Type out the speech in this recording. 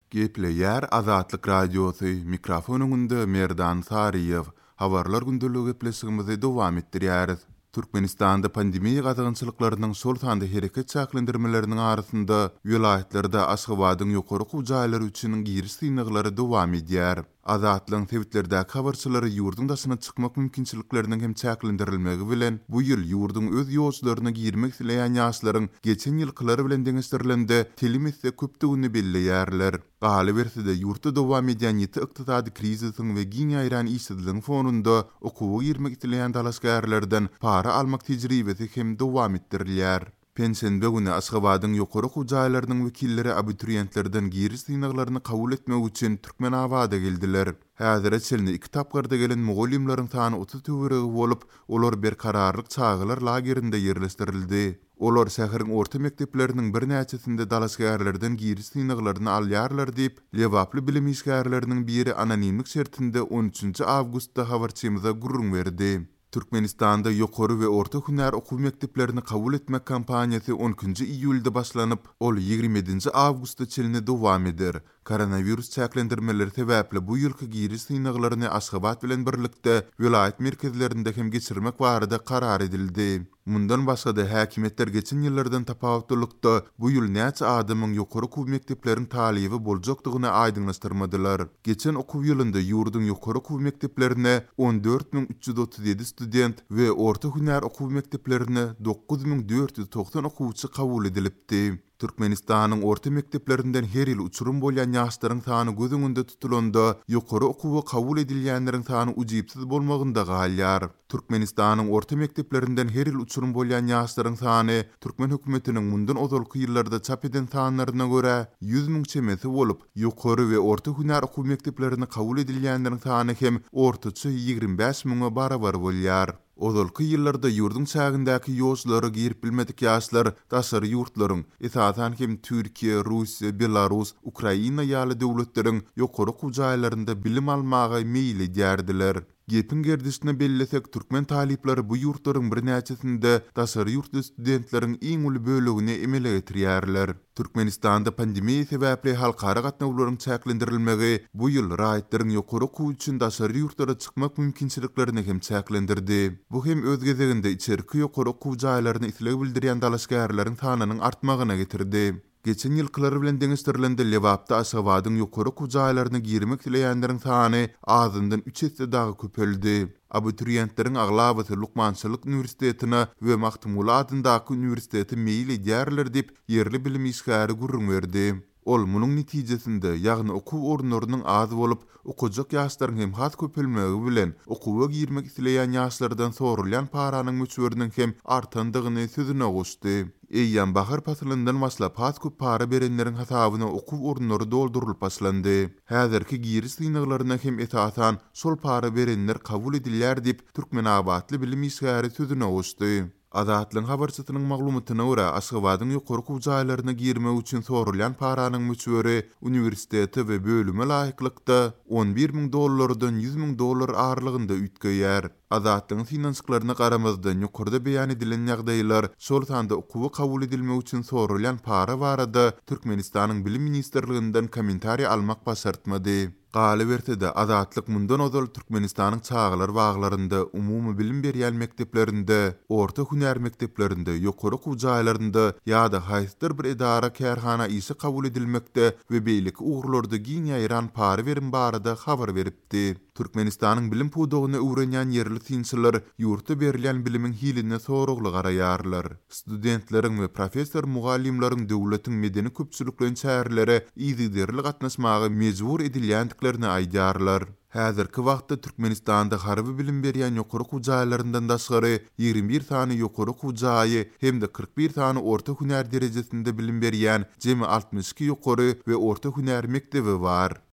Gepleyer Azatlyk Radiosu mikrofonunda Merdan Sariyev habarlar gündülügi gepleşigimizi dowam etdirýäris. Türkmenistanda pandemiýa gazançylyklarynyň şol sanda hereket çäklendirmeleriniň arasynda vilayatlerde Aşgabatyň ýokary gujaýlary üçin giriş synyglary dowam edýär. Azatlyň sewitlerdäki habarçylary ýurdun daşyna çykmak mümkinçilikleriniň hem çäklendirilmegi bilen bu ýyl ýurdun öz ýolçylaryna girmek dileýän ýaşlaryň geçen ýylkylary bilen deňeşdirilende telimisse köpdigini belleýärler. Galy berside ýurtda dowam edýän ýeti ykdysady krizisyň we giň aýran işsizligiň fonunda okuwy girmek dileýän dalaşgärlerden para almak tejribesi hem dowam etdirilýär. Pensiýa güni Aşgabatyň ýokary gujaýlarynyň wekilleri abituriýentlerden giriş synyklaryny kabul etmek üçin Türkmenabada geldiler. Häzir çelni 2 tapgarda gelen mugallimlaryň sany 30 töweregi bolup, olar bir kararlyk çağılar lagerinde yerleşdirildi. Olar şäheriň orta mekdepleriniň bir näçesinde dalaşgärlerden giriş synyklaryny alýarlar diýip, Lewaply bilim işgärleriniň biri anonimlik şertinde 13 awgustda habarçymyza gurrun berdi. Türkmenistanda ýokary we orta hünär okuw mekdeplerini kabul etmek kampaniýasy 10-njy iýulda başlanyp, ol 27-nji awgustda çelne dowam eder. Koronavirus çäklendirmeleri sebäpli bu ýylky giriş synyklaryny Aşgabat bilen birlikde vilayat merkezlerinde hem geçirmek barada karar edildi. Mundan başga da häkimetler geçen ýyllardan tapawutlykda bu ýyl näçe adamyň ýokary okuw mekdepleriniň talibi boljakdygyny aýdynlaşdyrmadylar. Geçen okuw ýylynda ýurdun ýokary okuw mekdeplerine 14.337 student we orta hünär okuw mekdeplerine 9.490 okuwçy kabul edilipdi. Türkmenistanyň orta mekdeplerinden her ýyl uçurum bolýan ýaşlaryň sany göz öňünde tutulanda ýokary okuwy kabul edilýänleriň sany ujypsyz bolmagynda galýar. Türkmenistanyň orta mekdeplerinden her ýyl uçurum bolýan ýaşlaryň sany Türkmen hökümetiniň mundan ozalky ýyllarda çap eden sanlaryna görä 100.000 çemesi bolup, ýokary we orta hünär okuw mekdeplerini kabul edilýänleriň sany hem ortaça 25.000 barabar bolýar. Ozalky ýyllarda ýurdun çägindäki ýoşlary girip bilmedik ýaşlar daşary ýurtlaryň, esasan hem Türkiýe, Russiýa, Belarus, Ukraina ýaly döwletleriň ýokary gujaýlarynda bilim almagy meýil edýärdiler. Gepin gerdisine bellesek Türkmen talipleri bu yurtlaryň bir näçesinde daşary ýurt studentleriň iň uly bölegini emele getirýärler. Türkmenistanda pandemiýa sebäpli halkara gatnawlaryň çäklendirilmegi bu ýyl raýatlaryň ýokary okuw üçin daşary ýurtlara çykmak mümkinçiliklerini hem çäklendirdi. Bu hem öz gezeginde içerki ýokary okuw jaýlaryny isleg bildirýän dalaşgärleriň sanynyň artmagyna getirdi. Geçen ýylkylary bilen deňeşdirilende Lewapda Aşgabatyň ýokary okuw jaýlaryna girmek dileýänleriň sany azyndan 3 hesse dagy köpeldi. Abituriyentleriň aglabasy Lukmançylyk Üniversitetine we Mahtumula adyndaky üniversiteti meýil edýärler diýip ýerli bilim işgäri gurrun berdi. Ol munyň netijesinde ýagny okuw orunlarynyň az bolup, okujak ýaşlaryň hem has köpelmegi bilen okuwa girmek isleýän ýaşlardan sorulýan paranyň möçberiniň hem artandygyny sözüne goşdy. Eýýän bahar pasylyndan başlap has köp para berenleriň hasabyna okuw orunlary doldurylyp başlandy. Häzirki giriş synyklaryna hem esasan şol para berenler kabul edilýär diýip Türkmenabatly bilim işgäri sözüne goşdy. Azatlyň habarçysynyň maglumatyna görä, Aşgabatyň ýokary gujaýlaryna girmek üçin sorulýan paranyň möçberi universiteti we bölüme laýyklykda $11.000 $100.000 aralygynda ütgeýär. Azatlyň finansyklaryna garamazdan ýokarda beýan edilen ýagdaýlar şol sanda okuwy kabul edilmek üçin sorulýan para barada Türkmenistanyň bilim ministrliginden kommentariýa almak başartmady. Galy berside Azatlyk mundan ozal Türkmenistanyň çağlar baglarynda, umumy bilim berýän mekdeplerinde, orta hünär mekdeplerinde, ýokary okuw jaýlarynda ýa-da haýsyr bir edara kärhana işe kabul edilmekde we beýlik ugurlarda giň ýaýran para berim barada habar beripdi. Türkmenistanyň bilim pudugyny öwrenýän ýerli synçylar ýurtda berilýän bilimiň hiline soragly garaýarlar. Studentleriň we professor mugallimlaryň döwletiň medeni köpçüliklerini çäherlere iziderli gatnaşmagy mejbur edilýändiklerini aýdýarlar. Häzirki wagtda Türkmenistanda harby bilim berýän ýokary okuw jaýlaryndan daşgary 21 sany ýokary okuw jaýy hem de 41 sany orta hünär derejesinde bilim berýän jemi 62 ýokary we orta hünär mekdebi bar.